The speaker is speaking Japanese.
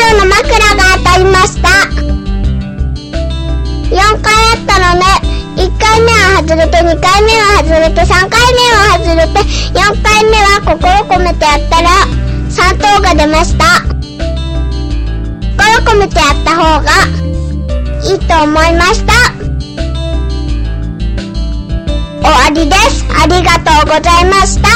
の枕が当たりました。4回やったので、1回目は外れて、2回目は外れて、3回目は外れて、4回目は心込めてやったら3等が出ました。心込めてやった方がいいと思いました。終わりです。ありがとうございました。